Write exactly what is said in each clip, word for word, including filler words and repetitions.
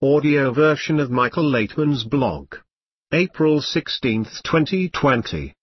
audio version of Michael Laitman's blog. April sixteenth twenty twenty.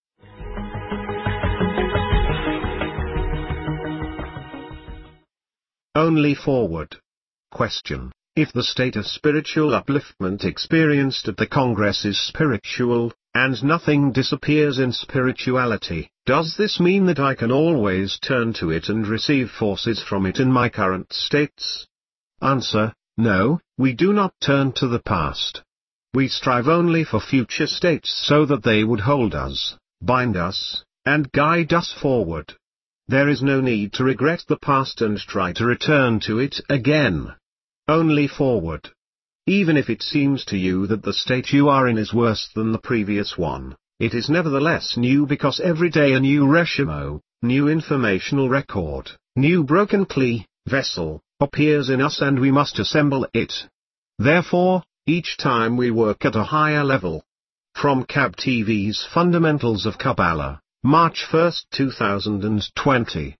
Only forward. Question: if the state of spiritual upliftment experienced at the Congress is spiritual, and nothing disappears in spirituality, does this mean that I can always turn to it and receive forces from it in my current states? Answer: no, we do not turn to the past. We strive only for future states so that they would hold us, bind us, and guide us forward. There is no need to regret the past and try to return to it again. Only forward. Even if it seems to you that the state you are in is worse than the previous one, it is nevertheless new because every day a new reshimo, new informational record, new broken kli, vessel, appears in us and we must assemble it. Therefore, each time we work at a higher level. From C A B T V's Fundamentals of Kabbalah, March first two thousand twenty.